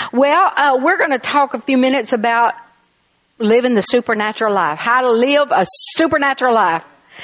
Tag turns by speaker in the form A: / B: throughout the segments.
A: Well, we're going to talk a few minutes about living the supernatural life. How to live a supernatural life.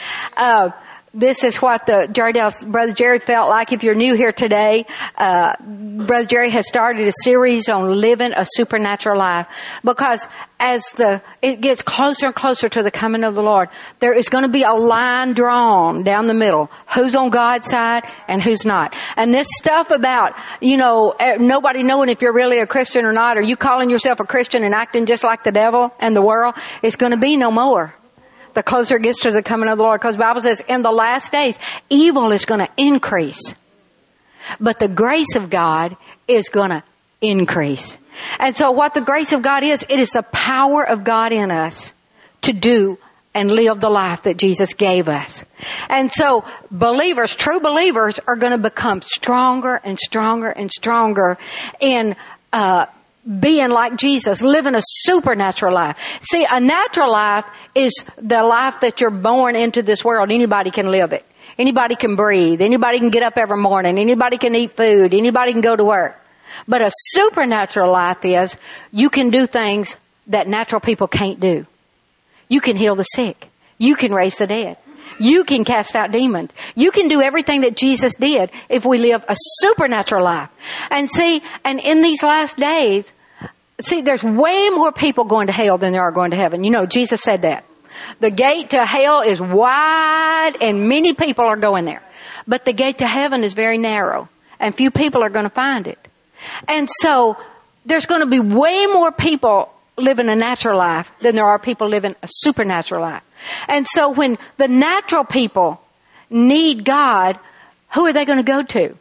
A: This is what Brother Jerry felt like. If you're new here today, Brother Jerry has started a series on living a supernatural life. Because as it gets closer and closer to the coming of the Lord, there is going to be a line drawn down the middle. Who's on God's side and who's not. And this stuff about, nobody knowing if you're really a Christian or not, or you calling yourself a Christian and acting just like the devil and the world, is going to be no more. The closer it gets to the coming of the Lord. Because the Bible says in the last days, evil is going to increase. But the grace of God is going to increase. And so what the grace of God is, it is the power of God in us to do and live the life that Jesus gave us. And so believers, true believers, are going to become stronger and stronger and stronger in being like Jesus, living a supernatural life. See, a natural life is the life that you're born into this world. Anybody can live it. Anybody can breathe. Anybody can get up every morning. Anybody can eat food. Anybody can go to work. But a supernatural life is you can do things that natural people can't do. You can heal the sick. You can raise the dead. You can cast out demons. You can do everything that Jesus did if we live a supernatural life. And in these last days, there's way more people going to hell than there are going to heaven. Jesus said that. The gate to hell is wide and many people are going there. But the gate to heaven is very narrow and few people are going to find it. And so there's going to be way more people living a natural life than there are people living a supernatural life. And so when the natural people need God, who are they going to go to?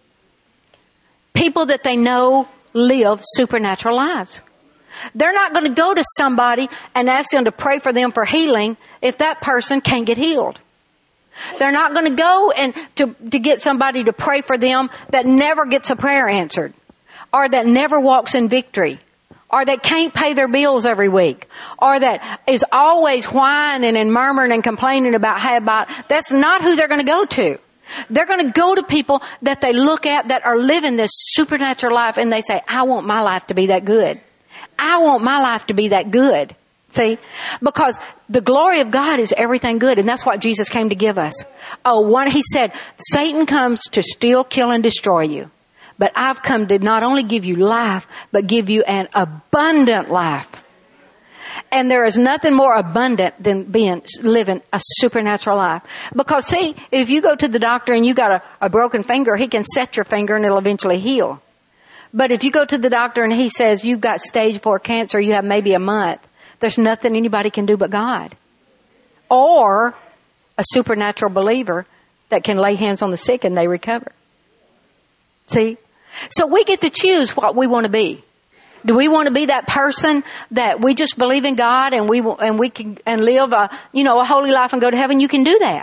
A: People that they know live supernatural lives. They're not going to go to somebody and ask them to pray for them for healing if that person can't get healed. They're not going to go and to get somebody to pray for them that never gets a prayer answered, or that never walks in victory, or that can't pay their bills every week, or that is always whining and murmuring and complaining about that's not who they're going to go to. They're going to go to people that they look at that are living this supernatural life and they say, I want my life to be that good. I want my life to be that good. See? Because the glory of God is everything good, and that's what Jesus came to give us. He said, Satan comes to steal, kill, and destroy you. But I've come to not only give you life, but give you an abundant life. And there is nothing more abundant than living a supernatural life. Because see, if you go to the doctor and you got a broken finger, he can set your finger and it'll eventually heal. But if you go to the doctor and he says you've got stage 4 cancer, you have maybe a month, there's nothing anybody can do but God. Or a supernatural believer that can lay hands on the sick and they recover. See? So we get to choose what we want to be. Do we want to be that person that we just believe in God and we can live a holy life and go to heaven? You can do that.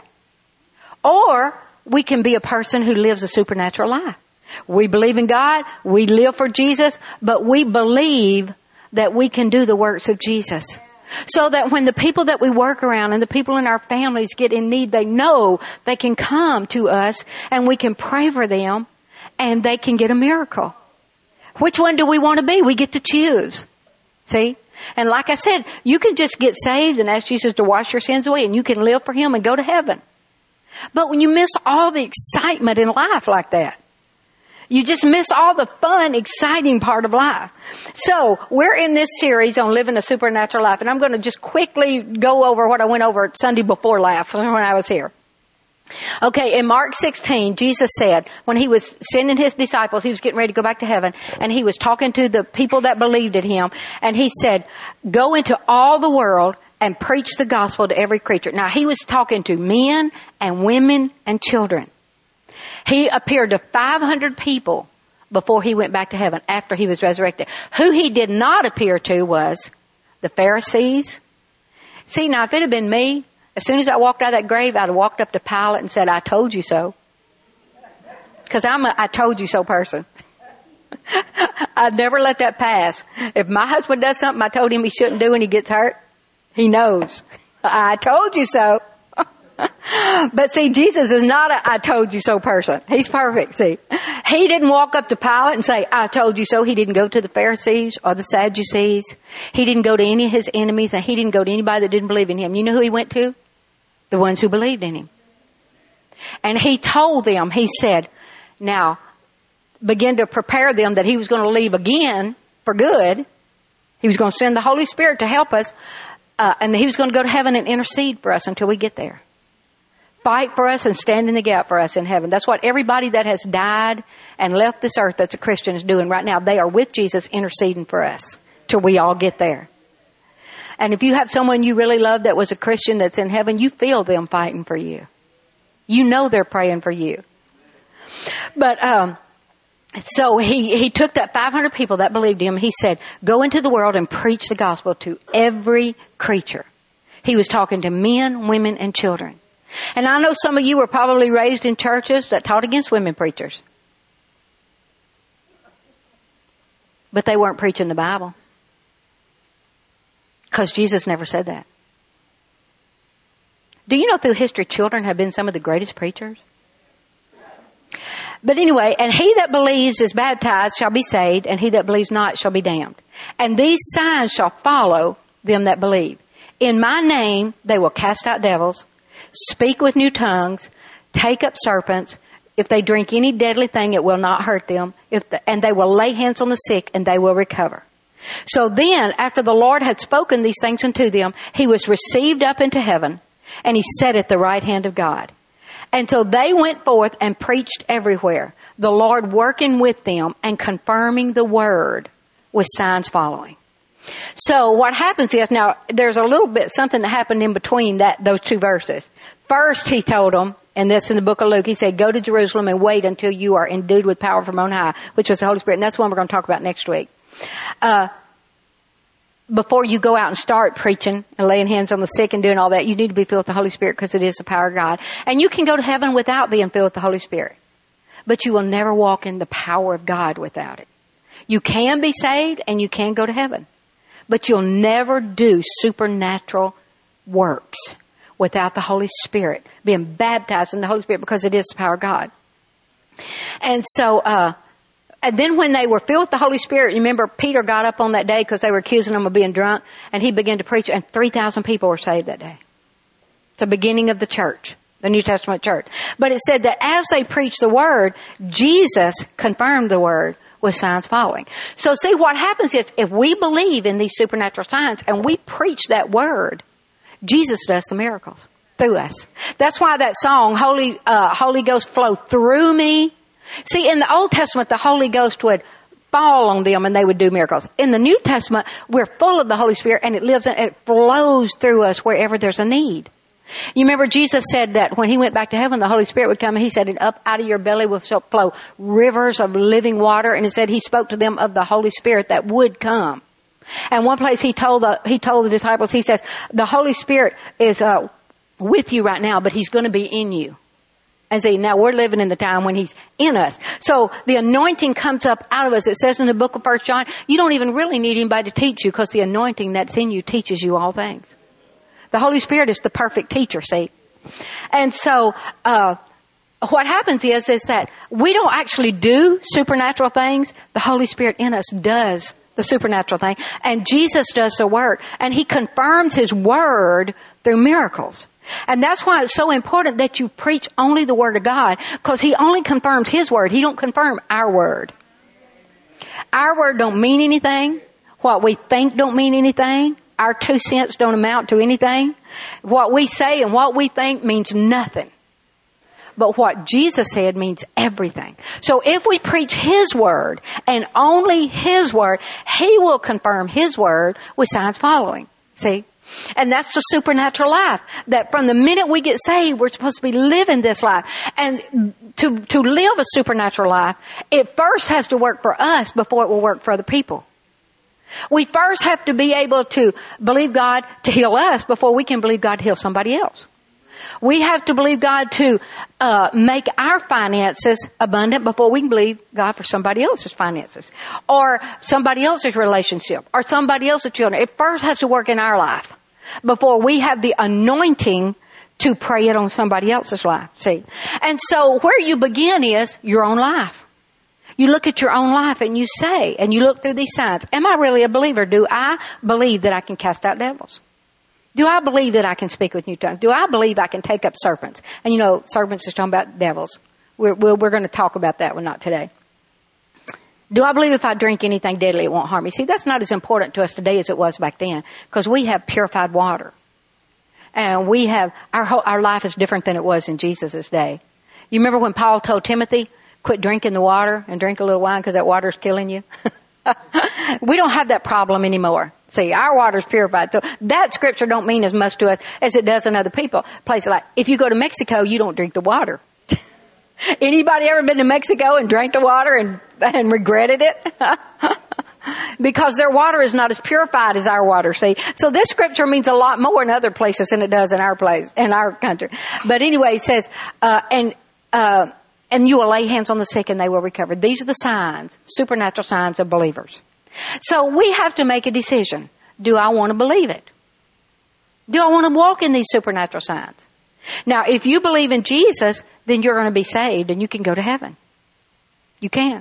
A: Or we can be a person who lives a supernatural life. We believe in God, we live for Jesus, but we believe that we can do the works of Jesus. So that when the people that we work around and the people in our families get in need, they know they can come to us and we can pray for them and they can get a miracle. Which one do we want to be? We get to choose. See? And like I said, you can just get saved and ask Jesus to wash your sins away and you can live for Him and go to heaven. But when you miss all the excitement in life like that, you just miss all the fun, exciting part of life. So we're in this series on living a supernatural life, and I'm going to just quickly go over what I went over Sunday before last when I was here. Okay, in Mark 16, Jesus said, when He was sending His disciples, He was getting ready to go back to heaven, and He was talking to the people that believed in Him, and He said, go into all the world and preach the gospel to every creature. Now, He was talking to men and women and children. He appeared to 500 people before He went back to heaven, after He was resurrected. Who He did not appear to was the Pharisees. See, now, if it had been me, as soon as I walked out of that grave, I'd have walked up to Pilate and said, I told you so. Because I'm a I told you so person. I'd never let that pass. If my husband does something I told him he shouldn't do and he gets hurt, he knows. I told you so. But see, Jesus is not a I told you so person. He's perfect, see. He didn't walk up to Pilate and say, I told you so. He didn't go to the Pharisees or the Sadducees. He didn't go to any of his enemies, and he didn't go to anybody that didn't believe in him. You know who he went to? The ones who believed in him. And he told them, he said, now, begin to prepare them that he was going to leave again for good. He was going to send the Holy Spirit to help us, and he was going to go to heaven and intercede for us until we get there. Fight for us and stand in the gap for us in heaven. That's what everybody that has died and left this earth that's a Christian is doing right now. They are with Jesus interceding for us till we all get there. And if you have someone you really love that was a Christian that's in heaven, you feel them fighting for you. You know they're praying for you. But so he took that 500 people that believed him. He said, go into the world and preach the gospel to every creature. He was talking to men, women, and children. And I know some of you were probably raised in churches that taught against women preachers. But they weren't preaching the Bible. Because Jesus never said that. Do you know through history children have been some of the greatest preachers? But anyway, and he that believes is baptized shall be saved, and he that believes not shall be damned. And these signs shall follow them that believe. In my name they will cast out devils, speak with new tongues, take up serpents. If they drink any deadly thing, it will not hurt them. And they will lay hands on the sick, and they will recover. So then, after the Lord had spoken these things unto them, he was received up into heaven, and he sat at the right hand of God. And so they went forth and preached everywhere, the Lord working with them and confirming the word with signs following. So what happens is, now there's a little bit something that happened in between those two verses. First he told them, and this in the book of Luke, he said, go to Jerusalem and wait until you are endued with power from on high, which was the Holy Spirit. And that's one we're going to talk about next week. Before you go out and start preaching and laying hands on the sick and doing all that, you need to be filled with the Holy Spirit because it is the power of God. And you can go to heaven without being filled with the Holy Spirit. But you will never walk in the power of God without it. You can be saved and you can go to heaven. But you'll never do supernatural works without the Holy Spirit, being baptized in the Holy Spirit, because it is the power of God. And so, and then when they were filled with the Holy Spirit, you remember Peter got up on that day because they were accusing him of being drunk, and he began to preach, and 3,000 people were saved that day. It's the beginning of the church, the New Testament church. But it said that as they preached the word, Jesus confirmed the word with signs following. So see, what happens is, if we believe in these supernatural signs and we preach that word, Jesus does the miracles through us. That's why that song, Holy Ghost flow through me. See, in the Old Testament, the Holy Ghost would fall on them and they would do miracles. In the New Testament, we're full of the Holy Spirit, and it flows through us wherever there's a need. You remember Jesus said that when he went back to heaven, the Holy Spirit would come, and he said, and up out of your belly will flow rivers of living water. And it said he spoke to them of the Holy Spirit that would come. And one place he told the disciples, he says, the Holy Spirit is with you right now, but he's going to be in you. And see, now we're living in the time when he's in us. So the anointing comes up out of us. It says in the book of 1 John, you don't even really need anybody to teach you, because the anointing that's in you teaches you all things. The Holy Spirit is the perfect teacher, see. And so, what happens is that we don't actually do supernatural things. The Holy Spirit in us does the supernatural thing. And Jesus does the work. And he confirms his word through miracles. And that's why it's so important that you preach only the word of God, because he only confirms his word. He don't confirm our word. Our word don't mean anything. What we think don't mean anything. Our 2 cents don't amount to anything. What we say and what we think means nothing. But what Jesus said means everything. So if we preach his word and only his word, he will confirm his word with signs following. See? And that's the supernatural life. That from the minute we get saved, we're supposed to be living this life. And to live a supernatural life, it first has to work for us before it will work for other people. We first have to be able to believe God to heal us before we can believe God to heal somebody else. We have to believe God to make our finances abundant before we can believe God for somebody else's finances, or somebody else's relationship, or somebody else's children. It first has to work in our life before we have the anointing to pray it on somebody else's life. See? And so where you begin is your own life. You look at your own life and you say, and you look through these signs, am I really a believer? Do I believe that I can cast out devils? Do I believe that I can speak with new tongues? Do I believe I can take up serpents? And you know, serpents is talking about devils. We're going to talk about that one, not today. Do I believe if I drink anything deadly, it won't harm me? See, that's not as important to us today as it was back then, because we have purified water. And we have, our life is different than it was in Jesus' day. You remember when Paul told Timothy, quit drinking the water and drink a little wine because that water's killing you? We don't have that problem anymore. See, our water's purified. So that scripture don't mean as much to us as it does in other people. Places like, if you go to Mexico, you don't drink the water. Anybody ever been to Mexico and drank the water and regretted it? Because their water is not as purified as our water, see. So this scripture means a lot more in other places than it does in our place, in our country. But anyway, it says, and you will lay hands on the sick and they will recover. These are the signs, supernatural signs of believers. So we have to make a decision. Do I want to believe it? Do I want to walk in these supernatural signs? Now, if you believe in Jesus, then you're going to be saved and you can go to heaven. You can.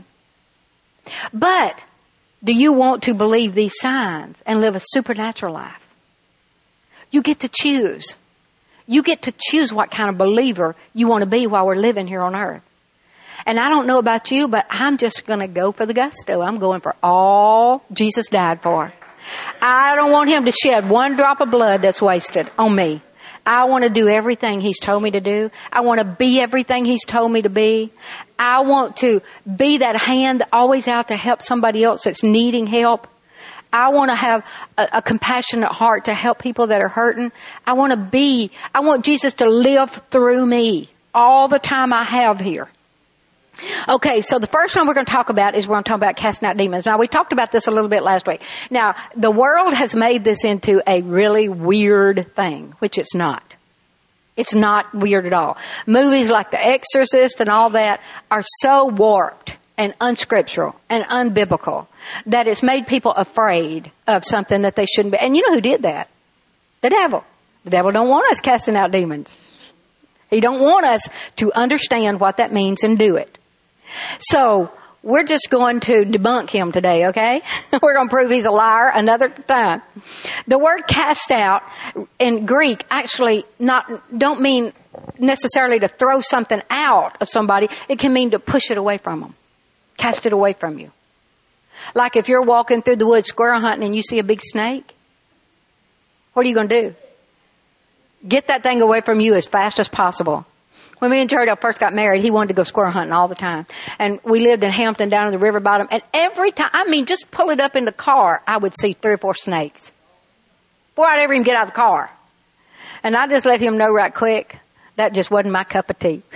A: But do you want to believe these signs and live a supernatural life? You get to choose. You get to choose what kind of believer you want to be while we're living here on earth. And I don't know about you, but I'm just going to go for the gusto. I'm going for all Jesus died for. I don't want him to shed one drop of blood that's wasted on me. I want to do everything he's told me to do. I want to be everything he's told me to be. I want to be that hand always out to help somebody else that's needing help. I want to have a compassionate heart to help people that are hurting. I want Jesus to live through me all the time I have here. Okay, so the first one we're going to talk about is we're going to talk about casting out demons. Now, we talked about this a little bit last week. Now, the world has made this into a really weird thing, which it's not. It's not weird at all. Movies like The Exorcist and all that are so warped and unscriptural and unbiblical that it's made people afraid of something that they shouldn't be. And you know who did that? The devil. The devil don't want us casting out demons. He don't want us to understand what that means and do it. So we're just going to debunk him today, okay? We're going to prove he's a liar another time. The word cast out in Greek actually don't mean necessarily to throw something out of somebody. It can mean to push it away from them. Cast it away from you. Like if you're walking through the woods squirrel hunting and you see a big snake, what are you going to do? Get that thing away from you as fast as possible. When me and Terry first got married, he wanted to go squirrel hunting all the time. And we lived in Hampton down in the river bottom. And every time, just pull it up in the car, I would see 3 or 4 snakes. Before I'd ever even get out of the car. And I just let him know right quick, that just wasn't my cup of tea.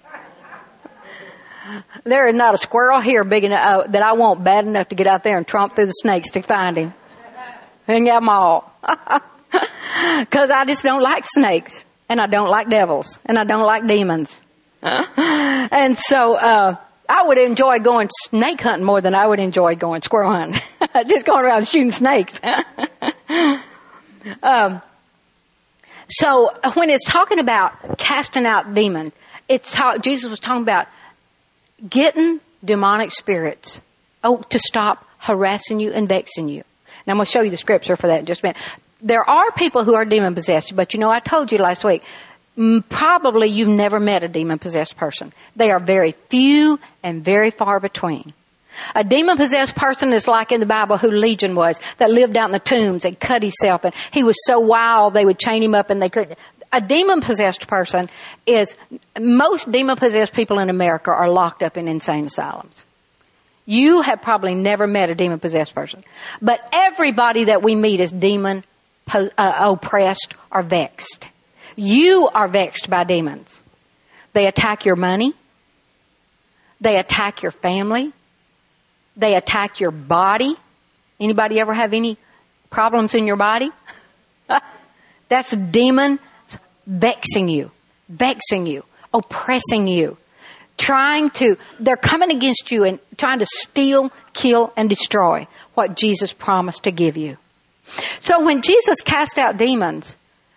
A: There is not a squirrel here big enough that I want bad enough to get out there and tromp through the snakes to find him. And get them all. Because I just don't like snakes. And I don't like devils. And I don't like demons. And so I would enjoy going snake hunting more than I would enjoy going squirrel hunting. Just going around shooting snakes. So when it's talking about casting out demons, Jesus was talking about getting demonic spirits to stop harassing you and vexing you. And I'm going to show you the scripture for that in just a minute. There are people who are demon-possessed, but I told you last week, probably you've never met a demon-possessed person. They are very few and very far between. A demon-possessed person is like in the Bible who Legion was, that lived out in the tombs and cut himself, and he was so wild they would chain him up and they couldn't. A demon-possessed person most demon-possessed people in America are locked up in insane asylums. You have probably never met a demon-possessed person. But everybody that we meet is demon oppressed or vexed. You are vexed by demons. They attack your money. They attack your family. They attack your body. Anybody ever have any problems in your body? That's a demon vexing you, oppressing you, they're coming against you and trying to steal, kill, and destroy what Jesus promised to give you. So when Jesus cast out demons,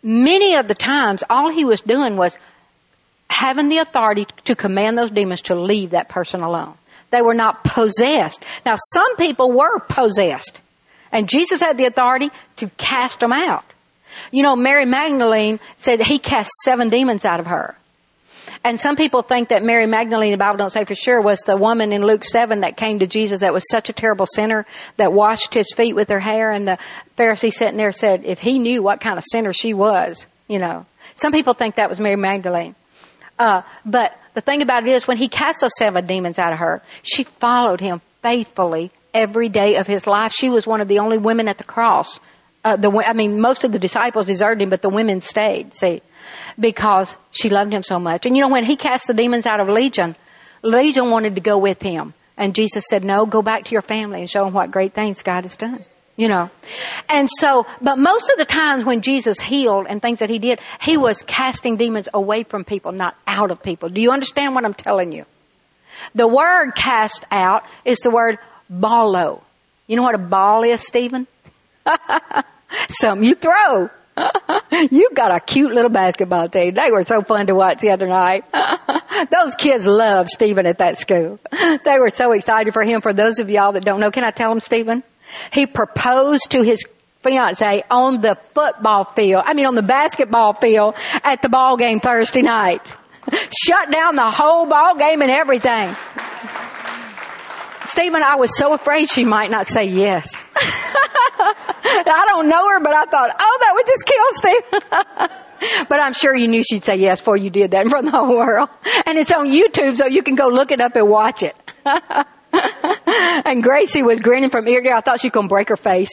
A: many of the times, all he was doing was having the authority to command those demons to leave that person alone. They were not possessed. Now, some people were possessed, and Jesus had the authority to cast them out. You know, Mary Magdalene said that he cast 7 demons out of her. And some people think that Mary Magdalene, the Bible don't say for sure, was the woman in Luke 7 that came to Jesus that was such a terrible sinner that washed his feet with her hair. And the Pharisee sitting there said, if he knew what kind of sinner she was, you know. Some people think that was Mary Magdalene. But the thing about it is, when he cast those 7 demons out of her, she followed him faithfully every day of his life. She was one of the only women at the cross. Most of the disciples deserted him, but the women stayed, see, because she loved him so much. And you know, when he cast the demons out of Legion wanted to go with him. And Jesus said, no, go back to your family and show them what great things God has done. You know. And so, but most of the times when Jesus healed and things that he did, he was casting demons away from people, not out of people. Do you understand what I'm telling you? The word cast out is the word ballo. You know what a ball is, Stephen? Something you throw. You got a cute little basketball team. They were so fun to watch the other night. Those kids loved Stephen at that school. They were so excited for him. For those of y'all that don't know, can I tell them, Stephen? He proposed to his fiancée on the basketball field at the ball game Thursday night. Shut down the whole ball game and everything. Stephen, I was so afraid she might not say yes. I don't know her, but I thought, that would just kill Stephen. But I'm sure you knew she'd say yes before you did that in front of the whole world. And it's on YouTube, so you can go look it up and watch it. And Gracie was grinning from ear to ear. I thought she was going to break her face.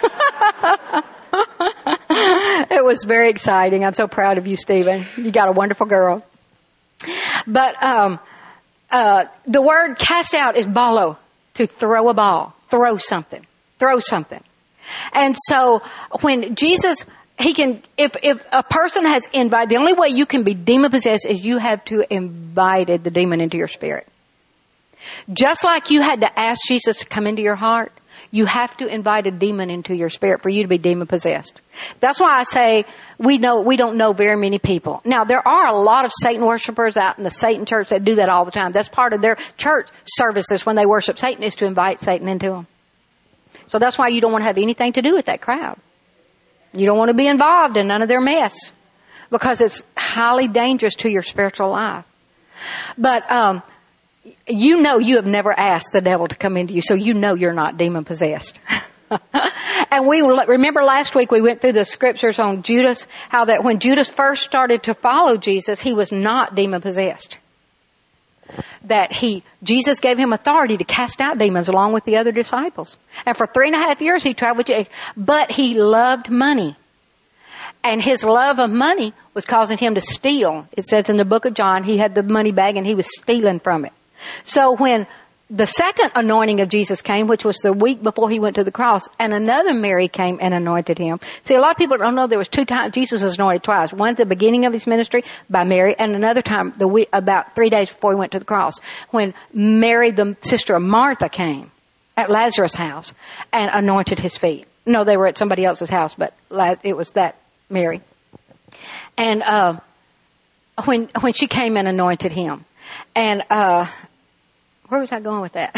A: It was very exciting. I'm so proud of you, Stephen. You got a wonderful girl. But the word cast out is ballo, to throw a ball, throw something. And so when Jesus, if a person has invited, the only way you can be demon possessed is you have to invited the demon into your spirit. Just like you had to ask Jesus to come into your heart, you have to invite a demon into your spirit for you to be demon possessed. That's why I say we don't know very many people. Now, there are a lot of Satan worshipers out in the Satan church that do that all the time. That's part of their church services when they worship Satan, is to invite Satan into them. So that's why you don't want to have anything to do with that crowd. You don't want to be involved in none of their mess, because it's highly dangerous to your spiritual life. But you know you have never asked the devil to come into you, so you know you're not demon possessed. And we remember last week we went through the scriptures on Judas, how that when Judas first started to follow Jesus, he was not demon possessed. That Jesus gave him authority to cast out demons along with the other disciples. And for 3.5 years he traveled with you, but he loved money. And his love of money was causing him to steal. It says in the book of John, he had the money bag and he was stealing from it. So when the second anointing of Jesus came, which was the week before he went to the cross, and another Mary came and anointed him. See, a lot of people don't know there was 2 times Jesus was anointed twice. One at the beginning of his ministry by Mary, and another time about 3 days before he went to the cross, when Mary, the sister of Martha, came at Lazarus' house and anointed his feet. No, they were at somebody else's house, but it was that Mary. And when she came and anointed him, and where was I going with that?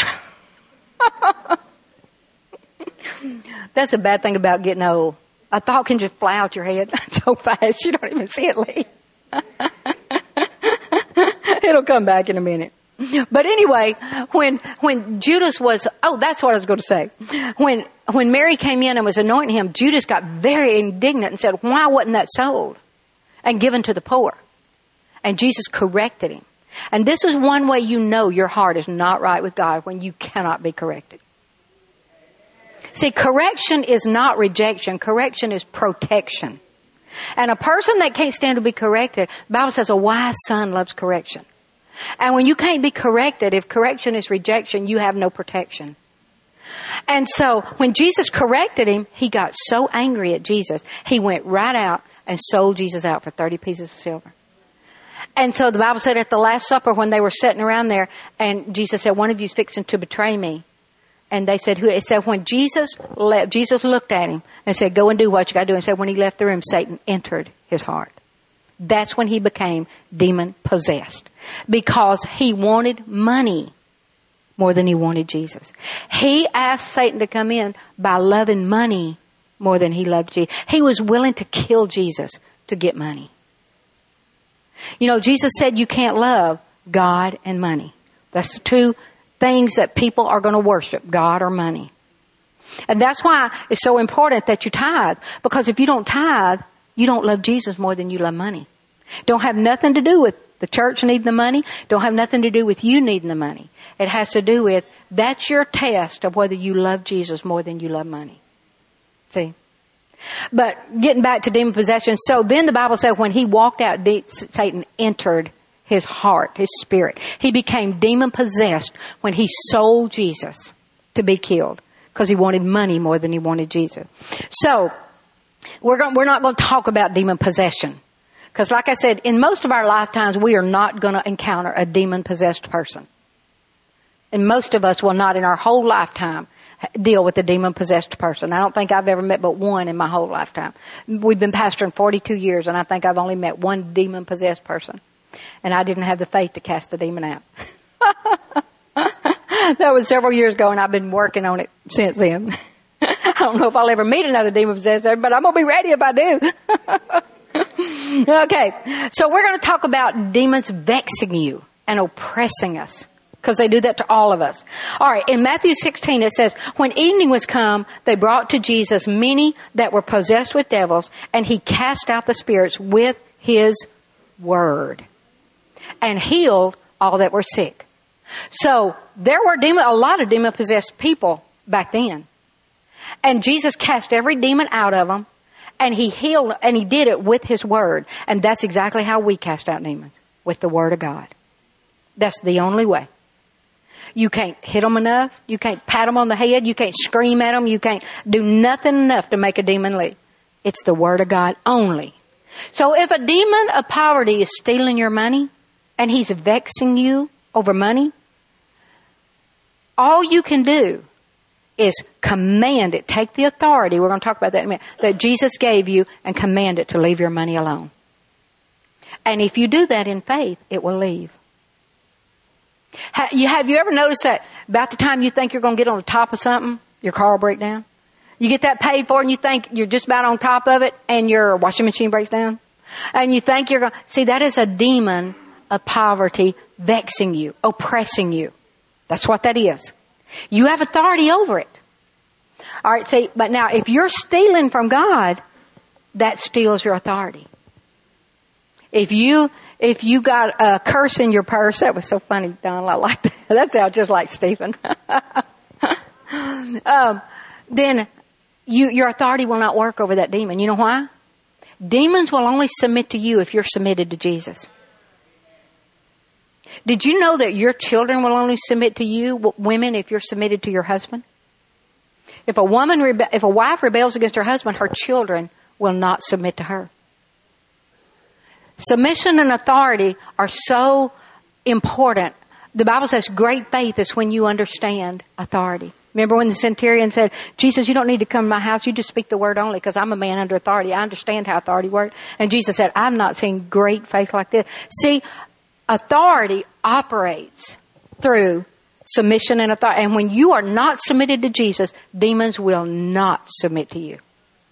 A: That's a bad thing about getting old. A thought can just fly out your head so fast you don't even see it leave. It'll come back in a minute. But anyway, when Judas was, that's what I was going to say. When Mary came in and was anointing him, Judas got very indignant and said, why wasn't that sold and given to the poor? And Jesus corrected him. And this is one way you know your heart is not right with God, when you cannot be corrected. See, correction is not rejection. Correction is protection. And a person that can't stand to be corrected, the Bible says a wise son loves correction. And when you can't be corrected, if correction is rejection, you have no protection. And so when Jesus corrected him, he got so angry at Jesus, he went right out and sold Jesus out for 30 pieces of silver. And so the Bible said at the Last Supper, when they were sitting around there, and Jesus said, one of you is fixing to betray me. And they said, it said when Jesus left, Jesus looked at him and said, go and do what you got to do. And said when he left the room, Satan entered his heart. That's when he became demon possessed. Because he wanted money more than he wanted Jesus. He asked Satan to come in by loving money more than he loved Jesus. He was willing to kill Jesus to get money. You know, Jesus said you can't love God and money. That's the two things that people are going to worship, God or money. And that's why it's so important that you tithe. Because if you don't tithe, you don't love Jesus more than you love money. Don't have nothing to do with the church needing the money. Don't have nothing to do with you needing the money. It has to do with, that's your test of whether you love Jesus more than you love money. See? But getting back to demon possession, so then the Bible said when he walked out, Satan entered his heart, his spirit. He became demon possessed when he sold Jesus to be killed because he wanted money more than he wanted Jesus. So we're not going to talk about demon possession because, like I said, in most of our lifetimes we are not going to encounter a demon possessed person, and most of us will not in our whole lifetime deal with a demon possessed person. I don't think I've ever met but one in my whole lifetime. We've been pastoring 42 years, and I think I've only met one demon possessed person. And I didn't have the faith to cast the demon out. That was several years ago, and I've been working on it since then. I don't know if I'll ever meet another demon possessed person, but I'm going to be ready if I do. Okay, so we're going to talk about demons vexing you and oppressing us, because they do that to all of us. All right, in Matthew 16 it says, when evening was come, they brought to Jesus many that were possessed with devils, and he cast out the spirits with his word and healed all that were sick. So there were a lot of demon possessed people back then. And Jesus cast every demon out of them, and he healed, and he did it with his word. And that's exactly how we cast out demons, with the word of God. That's the only way. You can't hit them enough. You can't pat them on the head. You can't scream at them. You can't do nothing enough to make a demon leave. It's the word of God only. So if a demon of poverty is stealing your money and he's vexing you over money, all you can do is command it. Take the authority, we're going to talk about that in a minute, that Jesus gave you, and command it to leave your money alone. And if you do that in faith, it will leave. Have you ever noticed that about the time you think you're going to get on the top of something, your car will break down? You get that paid for and you think you're just about on top of it, and your washing machine breaks down? And you think you're going to... See, that is a demon of poverty vexing you, oppressing you. That's what that is. You have authority over it. All right, see, but now if you're stealing from God, that steals your authority. If you got a curse in your purse, that was so funny, Don, I like that. That sounds just like Stephen. Then your authority will not work over that demon. You know why? Demons will only submit to you if you're submitted to Jesus. Did you know that your children will only submit to you, women, if you're submitted to your husband? If a wife rebels against her husband, her children will not submit to her. Submission and authority are so important. The Bible says great faith is when you understand authority. Remember when the centurion said, Jesus, you don't need to come to my house. You just speak the word only, because I'm a man under authority. I understand how authority works. And Jesus said, I've not seen great faith like this. See, authority operates through submission and authority. And when you are not submitted to Jesus, demons will not submit to you.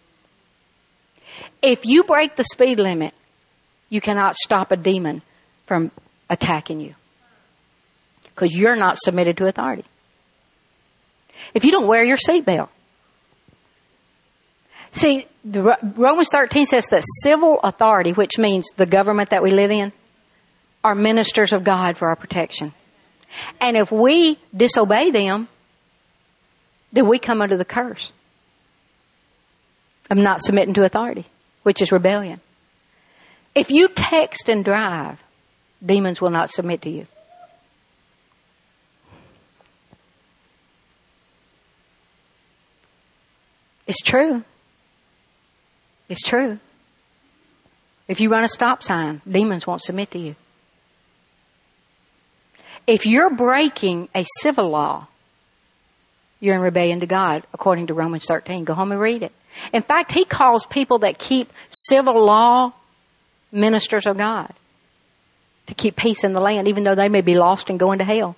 A: If you break the speed limit, you cannot stop a demon from attacking you, because you're not submitted to authority. If you don't wear your seatbelt. See, Romans 13 says that civil authority, which means the government that we live in, are ministers of God for our protection. And if we disobey them, then we come under the curse of not submitting to authority, which is rebellion. If you text and drive, demons will not submit to you. It's true. It's true. If you run a stop sign, demons won't submit to you. If you're breaking a civil law, you're in rebellion to God, according to Romans 13. Go home and read it. In fact, he calls people that keep civil law ministers of God, to keep peace in the land, even though they may be lost and going to hell.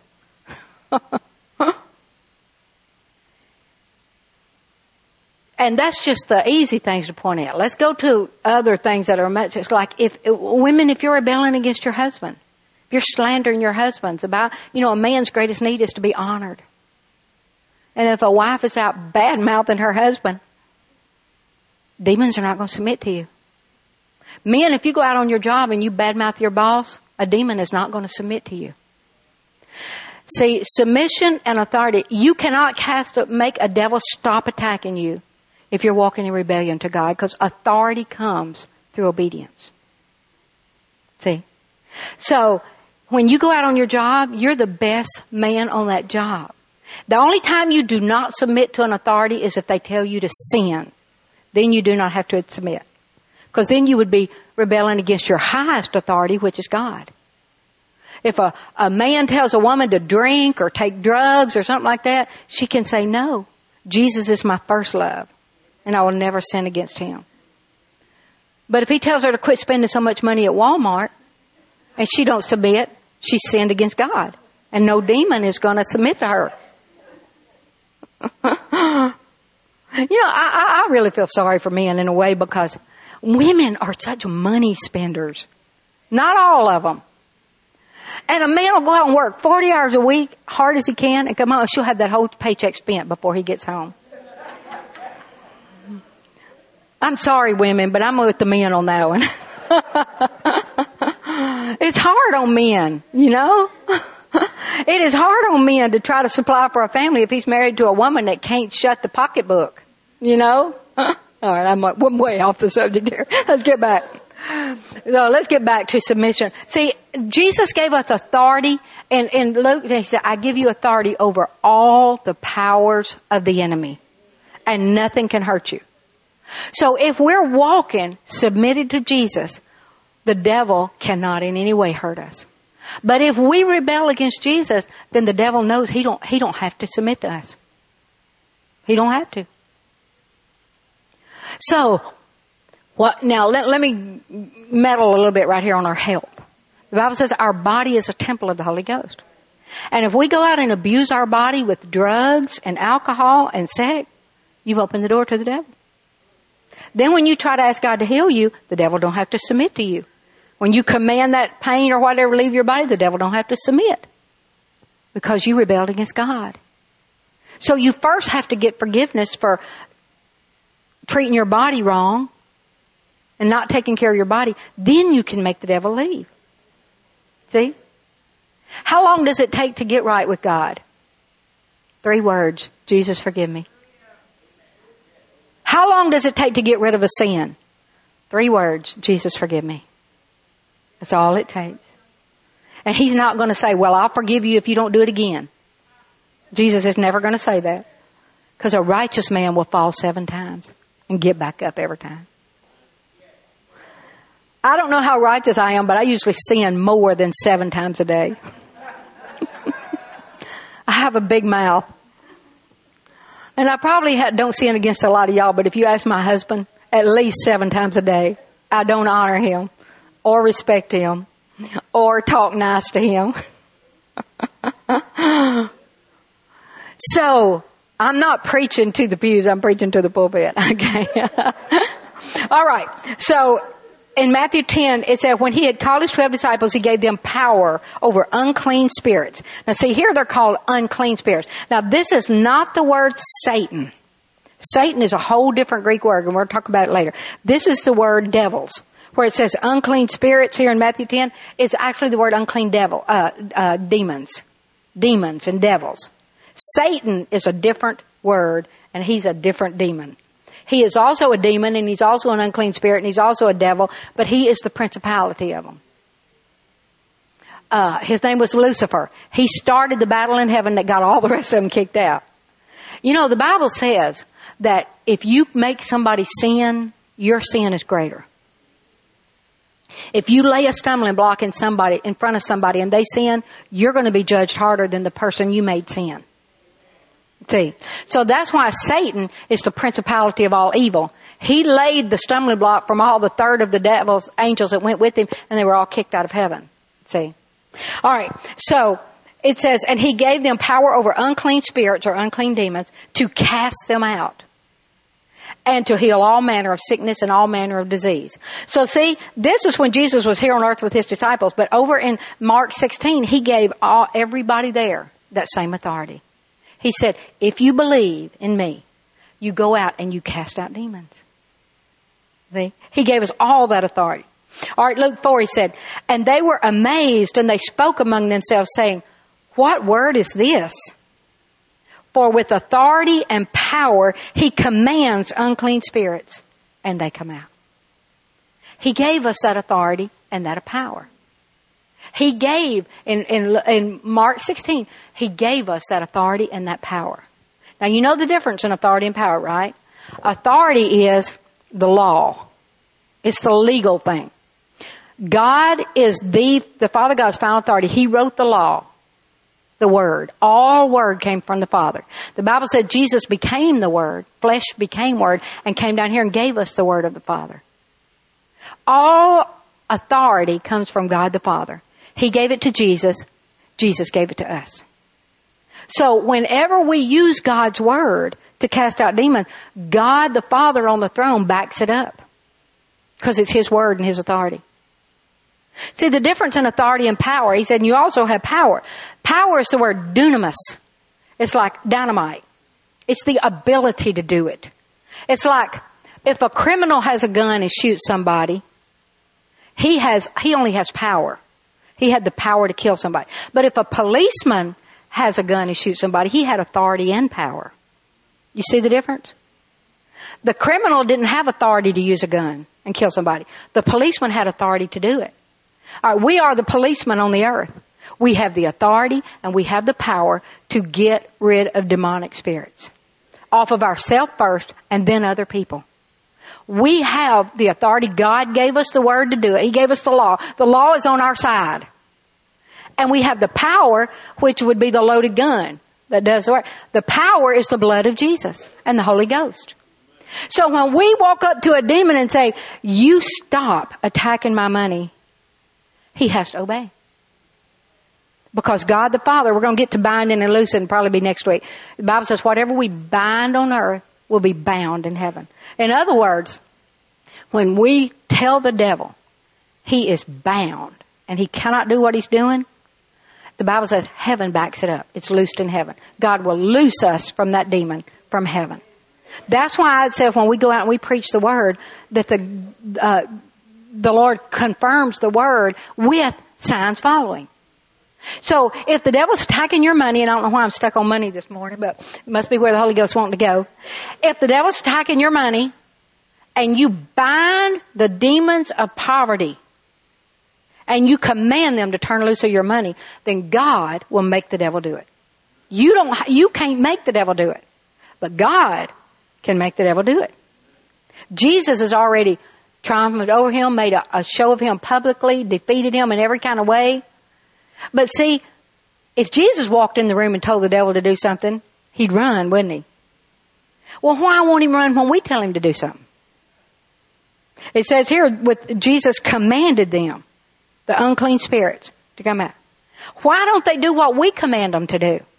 A: And that's just the easy things to point out. Let's go to other things that are much. It's like if you're rebelling against your husband, if you're slandering your husbands about, a man's greatest need is to be honored. And if a wife is out bad-mouthing her husband, demons are not going to submit to you. Men, if you go out on your job and you badmouth your boss, a demon is not going to submit to you. See, submission and authority, you cannot make a devil stop attacking you if you're walking in rebellion to God, because authority comes through obedience. See? So, when you go out on your job, you're the best man on that job. The only time you do not submit to an authority is if they tell you to sin. Then you do not have to submit. Because then you would be rebelling against your highest authority, which is God. If a man tells a woman to drink or take drugs or something like that, she can say, no, Jesus is my first love, and I will never sin against him. But if he tells her to quit spending so much money at Walmart, and she don't submit, she sinned against God. And no demon is going to submit to her. I really feel sorry for men in a way, because women are such money spenders. Not all of them. And a man will go out and work 40 hours a week, hard as he can, and come home. She'll have that whole paycheck spent before he gets home. I'm sorry, women, but I'm with the men on that one. It's hard on men, It is hard on men to try to supply for a family if he's married to a woman that can't shut the pocketbook, All right, I'm way off the subject here. Let's get back. So let's get back to submission. See, Jesus gave us authority, and in Luke, he said, I give you authority over all the powers of the enemy, and nothing can hurt you. So if we're walking submitted to Jesus, the devil cannot in any way hurt us. But if we rebel against Jesus, then the devil knows he don't have to submit to us. He don't have to. So, now let me meddle a little bit right here on our health. The Bible says our body is a temple of the Holy Ghost. And if we go out and abuse our body with drugs and alcohol and sex, you've opened the door to the devil. Then when you try to ask God to heal you, the devil don't have to submit to you. When you command that pain or whatever leave your body, the devil don't have to submit, because you rebelled against God. So you first have to get forgiveness for treating your body wrong and not taking care of your body. Then you can make the devil leave. See? How long does it take to get right with God? 3 words. Jesus, forgive me. How long does it take to get rid of a sin? 3 words. Jesus, forgive me. That's all it takes. And he's not going to say, well, I'll forgive you if you don't do it again. Jesus is never going to say that. Because a righteous man will fall 7 times and get back up every time. I don't know how righteous I am, but I usually sin more than 7 times a day. I have a big mouth. And I probably don't sin against a lot of y'all, but if you ask my husband, at least 7 times a day, I don't honor him or respect him or talk nice to him. So, I'm not preaching to the pews, I'm preaching to the pulpit. Okay. All right. So, in Matthew 10, it said, when he had called his 12 disciples, he gave them power over unclean spirits. Now see, here they're called unclean spirits. Now this is not the word Satan. Satan is a whole different Greek word, and we'll talk about it later. This is the word devils. Where it says unclean spirits here in Matthew 10, it's actually the word unclean demons. Demons and devils. Satan is a different word, and he's a different demon. He is also a demon, and he's also an unclean spirit, and he's also a devil, but he is the principality of them. His name was Lucifer. He started the battle in heaven that got all the rest of them kicked out. The Bible says that if you make somebody sin, your sin is greater. If you lay a stumbling block in front of somebody and they sin, you're going to be judged harder than the person you made sin. See, so that's why Satan is the principality of all evil. He laid the stumbling block from all the third of the devil's angels that went with him, and they were all kicked out of heaven. See? All right. So it says, and he gave them power over unclean spirits or unclean demons to cast them out and to heal all manner of sickness and all manner of disease. So see, this is when Jesus was here on earth with his disciples, but over in Mark 16, he gave everybody there that same authority. He said, if you believe in me, you go out and you cast out demons. See? He gave us all that authority. All right, Luke 4, he said, and they were amazed and they spoke among themselves saying, what word is this? For with authority and power, he commands unclean spirits and they come out. He gave us that authority and that power. He gave, in Mark 16, he gave us that authority and that power. Now you know the difference in authority and power, right? Authority is the law. It's the legal thing. God is the Father God's final authority. He wrote the law, the Word. All Word came from the Father. The Bible said Jesus became the Word. Flesh became Word and came down here and gave us the Word of the Father. All authority comes from God the Father. He gave it to Jesus. Jesus gave it to us. So whenever we use God's Word to cast out demons, God the Father on the throne backs it up. Because it's His Word and His authority. See the difference in authority and power. He said, and you also have power. Power is the word dunamis. It's like dynamite. It's the ability to do it. It's like if a criminal has a gun and shoots somebody, he only has power. He had the power to kill somebody. But if a policeman has a gun and shoots somebody, he had authority and power. You see the difference? The criminal didn't have authority to use a gun and kill somebody. The policeman had authority to do it. All right, we are the policemen on the earth. We have the authority and we have the power to get rid of demonic spirits. Off of ourselves first and then other people. We have the authority. God gave us the Word to do it. He gave us the law. The law is on our side. And we have the power, which would be the loaded gun that does the work. The power is the blood of Jesus and the Holy Ghost. So when we walk up to a demon and say, you stop attacking my money, he has to obey. Because God the Father, we're going to get to binding and loosing probably be next week. The Bible says whatever we bind on earth will be bound in heaven. In other words, when we tell the devil he is bound and he cannot do what he's doing, the Bible says heaven backs it up. It's loosed in heaven. God will loose us from that demon from heaven. That's why I said when we go out and we preach the Word that the Lord confirms the Word with signs following. So if the devil's attacking your money, and I don't know why I'm stuck on money this morning, but it must be where the Holy Ghost wants to go. If the devil's attacking your money and you bind the demons of poverty and you command them to turn loose of your money, then God will make the devil do it. You can't make the devil do it, but God can make the devil do it. Jesus has already triumphed over him, made a show of him publicly, defeated him in every kind of way. But see, if Jesus walked in the room and told the devil to do something, he'd run, wouldn't he? Well, why won't he run when we tell him to do something? It says here, with Jesus commanded them, the unclean spirits, to come out. Why don't they do what we command them to do?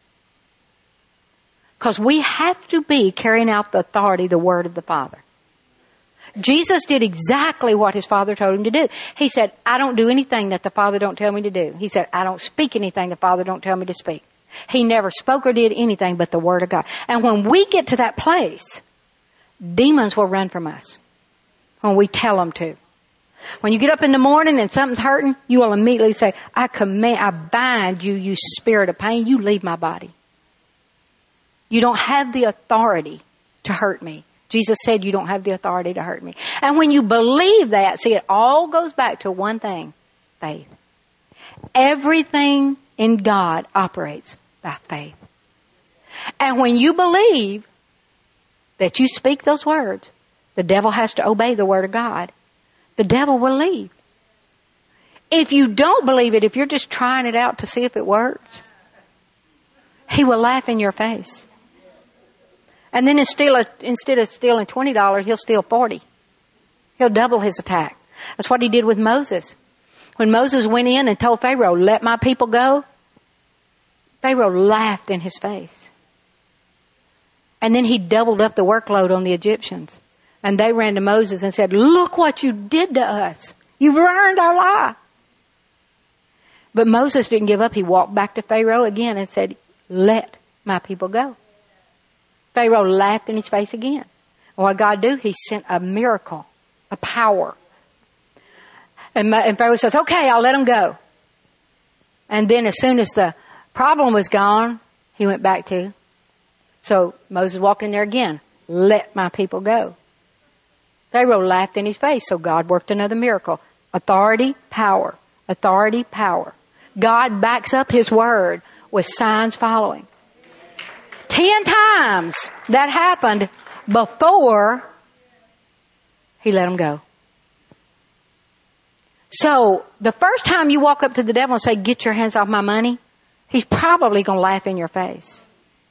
A: Because we have to be carrying out the authority, the Word of the Father. Jesus did exactly what his Father told him to do. He said, I don't do anything that the Father don't tell me to do. He said, I don't speak anything the Father don't tell me to speak. He never spoke or did anything but the Word of God. And when we get to that place, demons will run from us when we tell them to. When you get up in the morning and something's hurting, you will immediately say, I bind you, you spirit of pain. You leave my body. You don't have the authority to hurt me. Jesus said you don't have the authority to hurt me. And when you believe that, see, it all goes back to one thing, faith. Everything in God operates by faith. And when you believe that you speak those words, the devil has to obey the Word of God. The devil will leave. If you don't believe it, if you're just trying it out to see if it works, he will laugh in your face. And then instead of stealing $20, he'll steal 40. He'll double his attack. That's what he did with Moses. When Moses went in and told Pharaoh, let my people go, Pharaoh laughed in his face. And then he doubled up the workload on the Egyptians. And they ran to Moses and said, look what you did to us. You've ruined our life. But Moses didn't give up. He walked back to Pharaoh again and said, let my people go. Pharaoh laughed in his face again. And what God do? He sent a miracle, a power. And Pharaoh says, okay, I'll let them go. And then as soon as the problem was gone, he went back to. So Moses walked in there again. Let my people go. Pharaoh laughed in his face. So God worked another miracle. Authority, power. Authority, power. God backs up his word with signs following. 10 times that happened before he let them go. So the first time you walk up to the devil and say, get your hands off my money, he's probably going to laugh in your face.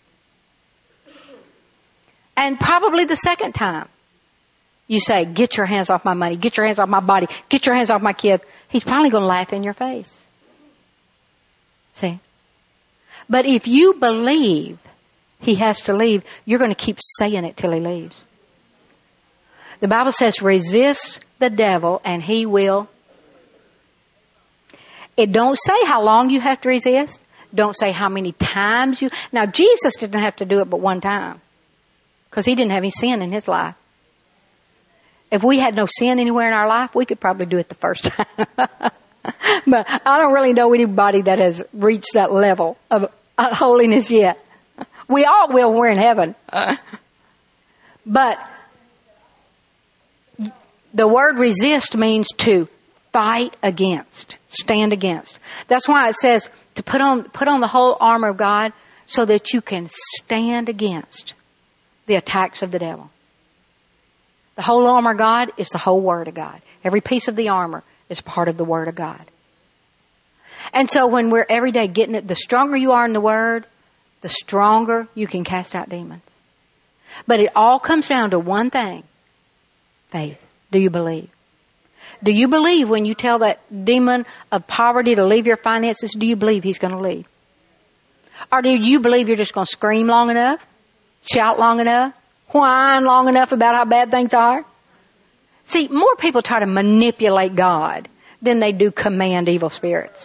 A: And probably the second time you say, get your hands off my money, get your hands off my body, get your hands off my kid, he's probably going to laugh in your face. See? But if you believe he has to leave, you're going to keep saying it till he leaves. The Bible says, resist the devil and he will. It don't say how long you have to resist. Don't say how many times you. Now, Jesus didn't have to do it but one time because he didn't have any sin in his life. If we had no sin anywhere in our life, we could probably do it the first time. But I don't really know anybody that has reached that level of holiness yet. We all will. We're in heaven. But the word resist means to fight against, stand against. That's why it says to put on the whole armor of God so that you can stand against the attacks of the devil. The whole armor of God is the whole Word of God. Every piece of the armor is part of the Word of God. And so when we're every day getting it, the stronger you are in the Word, the stronger you can cast out demons. But it all comes down to one thing. Faith. Do you believe? Do you believe when you tell that demon of poverty to leave your finances, do you believe he's going to leave? Or do you believe you're just going to scream long enough, shout long enough, whine long enough about how bad things are? See, more people try to manipulate God than they do command evil spirits.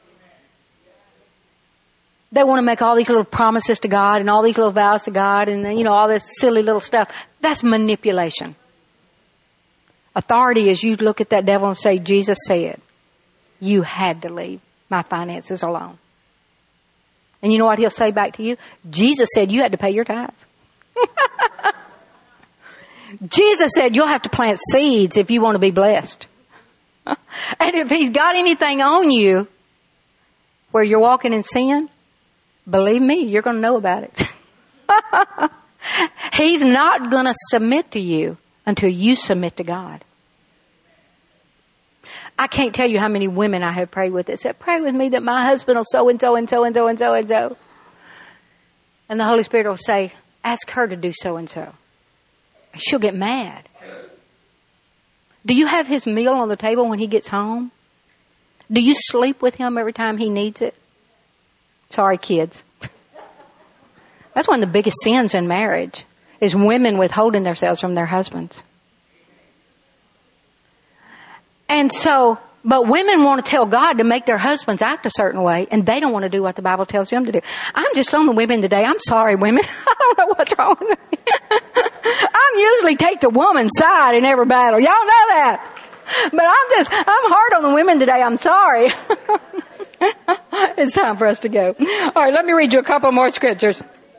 A: They want to make all these little promises to God and all these little vows to God and then, all this silly little stuff. That's manipulation. Authority is you look at that devil and say, Jesus said, you had to leave my finances alone. And you know what he'll say back to you? Jesus said you had to pay your tithes. Jesus said you'll have to plant seeds if you want to be blessed. And if he's got anything on you where you're walking in sin, believe me, you're going to know about it. He's not going to submit to you until you submit to God. I can't tell you how many women I have prayed with that said, pray with me that my husband will so and so and so and so and so and so. And the Holy Spirit will say, ask her to do so and so. She'll get mad. Do you have his meal on the table when he gets home? Do you sleep with him every time he needs it? Sorry, kids. That's one of the biggest sins in marriage, is women withholding themselves from their husbands. And so, but women want to tell God to make their husbands act a certain way, and they don't want to do what the Bible tells them to do. I'm just on the women today. I'm sorry, women. I don't know what's wrong with me. I'm usually take the woman's side in every battle. Y'all know that. But I'm hard on the women today. I'm sorry. It's time for us to go. All right, let me read you a couple more scriptures.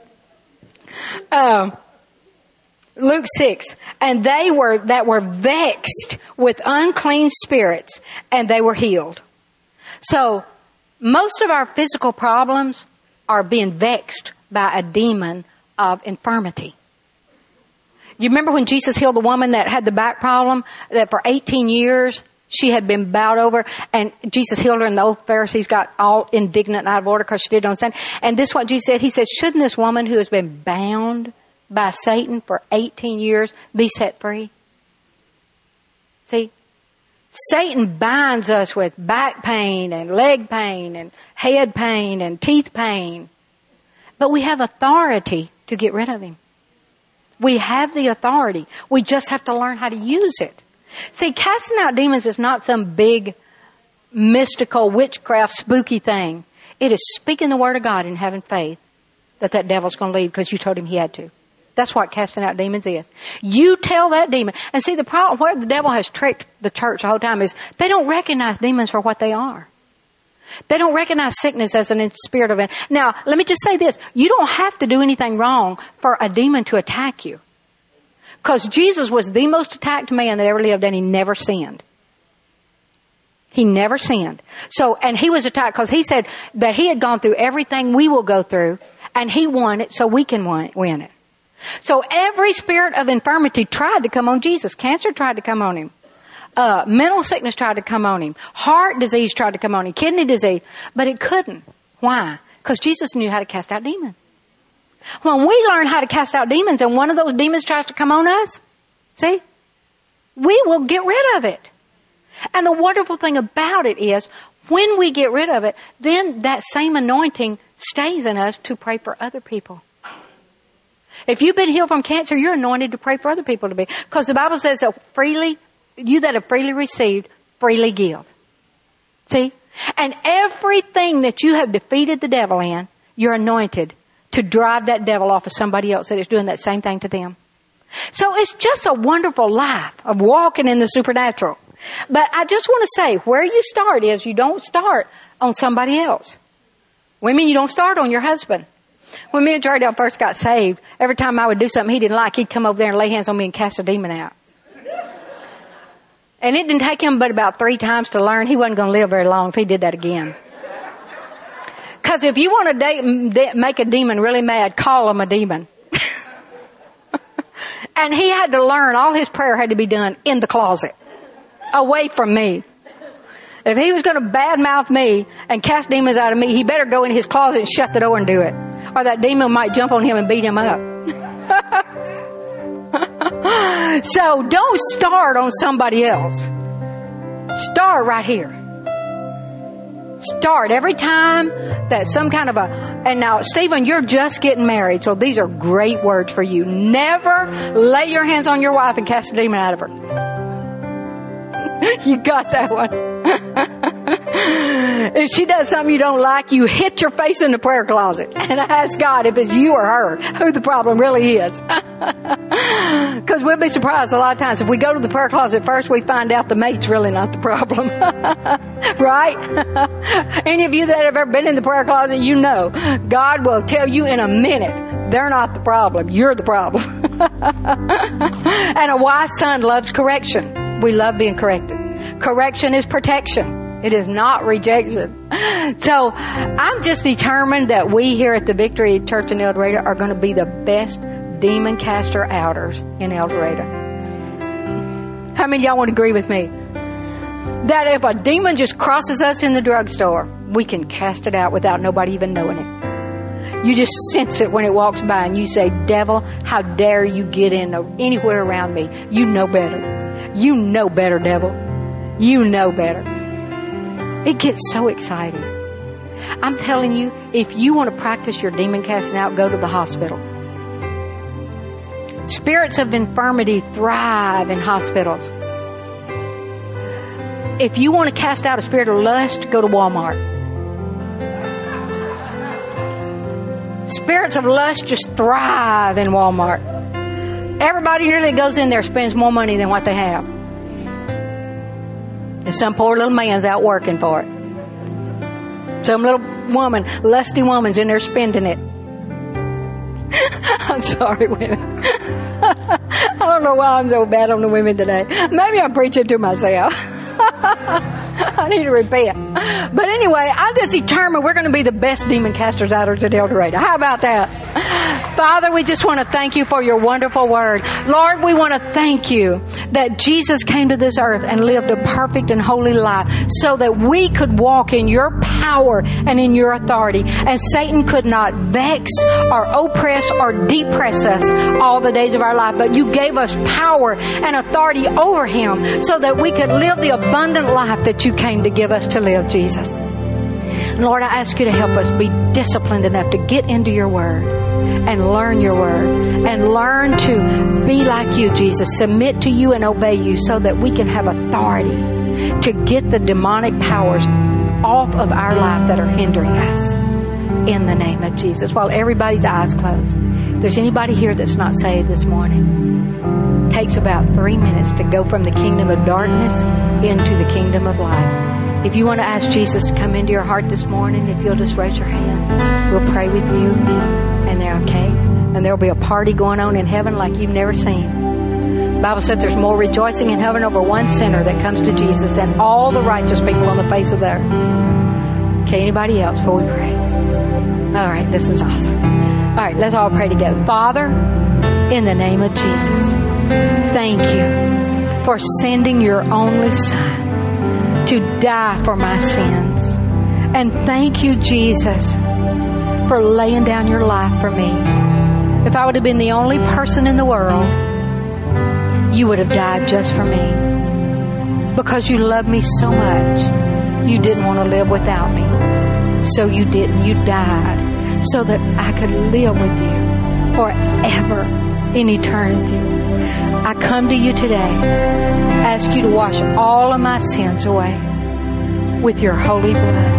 A: Luke 6. And they that were vexed with unclean spirits, and they were healed. So, most of our physical problems are being vexed by a demon of infirmity. You remember when Jesus healed the woman that had the back problem, that for 18 years she had been bowed over, and Jesus healed her, and the old Pharisees got all indignant and out of order because she didn't understand. And this is what Jesus said. He said, shouldn't this woman who has been bound by Satan for 18 years be set free? See, Satan binds us with back pain and leg pain and head pain and teeth pain. But we have authority to get rid of him. We have the authority. We just have to learn how to use it. See, casting out demons is not some big mystical witchcraft spooky thing. It is speaking the word of God and having faith that devil's going to leave because you told him he had to. That's what casting out demons is. You tell that demon. And see, the problem where the devil has tricked the church the whole time is they don't recognize demons for what they are. They don't recognize sickness as a spirit of it. Now, let me just say this. You don't have to do anything wrong for a demon to attack you. Because Jesus was the most attacked man that ever lived and he never sinned. He never sinned. So, and he was attacked because he said that he had gone through everything we will go through and he won it so we can win it. So every spirit of infirmity tried to come on Jesus. Cancer tried to come on him. Mental sickness tried to come on him. Heart disease tried to come on him. Kidney disease. But it couldn't. Why? Because Jesus knew how to cast out demons. When we learn how to cast out demons and one of those demons tries to come on us, see, we will get rid of it. And the wonderful thing about it is when we get rid of it, then that same anointing stays in us to pray for other people. If you've been healed from cancer, you're anointed to pray for other people to be. Because the Bible says that freely, you that have freely received, freely give. See? And everything that you have defeated the devil in, you're anointed to drive that devil off of somebody else that is doing that same thing to them. So it's just a wonderful life of walking in the supernatural. But I just want to say, where you start is you don't start on somebody else. Women, you don't start on your husband. When me and Jordan first got saved, every time I would do something he didn't like, he'd come over there and lay hands on me and cast a demon out. And it didn't take him but about 3 times to learn he wasn't going to live very long if he did that again. Because if you want to make a demon really mad, call him a demon. And he had to learn, all his prayer had to be done in the closet, away from me. If he was going to badmouth me and cast demons out of me, he better go in his closet and shut the door and do it. Or that demon might jump on him and beat him up. So don't start on somebody else. Start right here. Start every time that some kind of and now, Stephen, you're just getting married, so these are great words for you. Never lay your hands on your wife and cast a demon out of her. You got that one. If she does something you don't like, you hit your face in the prayer closet and ask God if it's you or her, who the problem really is. Because we'll be surprised a lot of times. If we go to the prayer closet first, we find out the mate's really not the problem. Right? Any of you that have ever been in the prayer closet, you know, God will tell you in a minute, they're not the problem, you're the problem. And a wise son loves correction. We love being corrected. Correction is protection. It is not rejection. So I'm just determined that we here at the Victory Church in El Dorado are going to be the best demon caster outers in El Dorado. How many of y'all want to agree with me? That if a demon just crosses us in the drugstore, we can cast it out without nobody even knowing it. You just sense it when it walks by and you say, devil, how dare you get in anywhere around me? You know better. You know better, devil. You know better. It gets so exciting. I'm telling you, if you want to practice your demon casting out, go to the hospital. Spirits of infirmity thrive in hospitals. If you want to cast out a spirit of lust, go to Walmart. Spirits of lust just thrive in Walmart. Everybody here that goes in there spends more money than what they have. And some poor little man's out working for it. Some little woman, lusty woman's in there spending it. I'm sorry, women. I don't know why I'm so bad on the women today. Maybe I'm preaching to myself. I need to repent. But anyway, I just determined we're going to be the best demon casters out at El Dorado. How about that? Father, we just want to thank you for your wonderful word. Lord, we want to thank you that Jesus came to this earth and lived a perfect and holy life so that we could walk in your power and in your authority. And Satan could not vex or oppress or depress us all the days of our life. But you gave us power and authority over him so that we could live the abundant life that you came to give us to live, Jesus. Lord, I ask you to help us be disciplined enough to get into your word and learn your word and learn to be like you, Jesus, submit to you and obey you so that we can have authority to get the demonic powers off of our life that are hindering us in the name of Jesus. While everybody's eyes closed, if there's anybody here that's not saved this morning, it takes about 3 minutes to go from the kingdom of darkness into the kingdom of light. If you want to ask Jesus to come into your heart this morning, if you'll just raise your hand, we'll pray with you. And they're okay. And there'll be a party going on in heaven like you've never seen. The Bible said there's more rejoicing in heaven over one sinner that comes to Jesus than all the righteous people on the face of the earth. Okay, anybody else before we pray? All right, this is awesome. All right, let's all pray together. Father, in the name of Jesus, thank you for sending your only Son to die for my sins. And thank you, Jesus, for laying down your life for me. If I would have been the only person in the world, you would have died just for me. Because you love me so much, you didn't want to live without me. So you didn't. You died so that I could live with you forever in eternity. I come to you today, ask you to wash all of my sins away with your holy blood.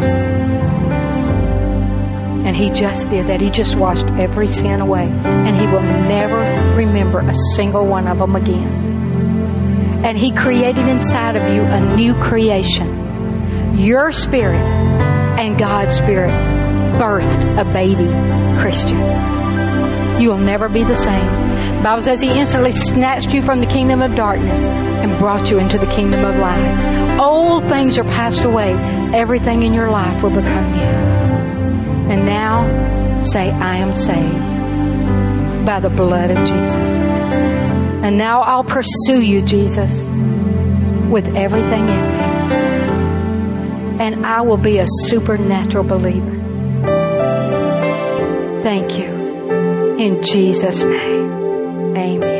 A: And he just did that. He just washed every sin away. And he will never remember a single one of them again. And he created inside of you a new creation. Your spirit and God's spirit birthed a baby Christian. You will never be the same. The Bible says he instantly snatched you from the kingdom of darkness and brought you into the kingdom of light. Old things are passed away. Everything in your life will become new. And now, say, I am saved by the blood of Jesus. And now I'll pursue you, Jesus, with everything in me. And I will be a supernatural believer. Thank you. In Jesus' name, amen.